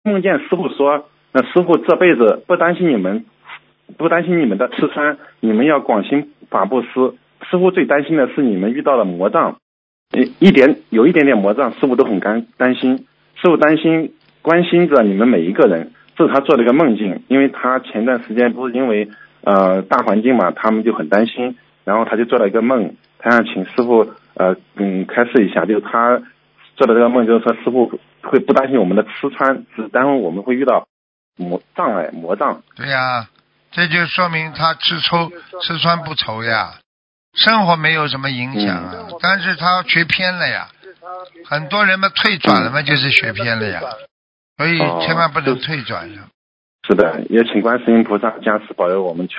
梦见师傅说，师傅这辈子不担心你们的吃穿，你们要广行法布施。师傅最担心的是你们遇到了魔障，有一点点魔障，师傅都很担心。师傅关心着你们每一个人，这是他做了一个梦境。因为他前段时间不是因为大环境嘛，他们就很担心，然后他就做了一个梦，他想请师傅开示一下，就是他做的这个梦，就是说师傅会不担心我们的吃穿，只担心我们会遇到魔障。 对呀，这就说明他吃穿不愁呀，生活没有什么影响啊，但是他学偏了呀，很多人嘛退转了嘛，就是学偏了呀，所以千万不能退转呀。 是的，也请观世音菩萨加持保佑我们全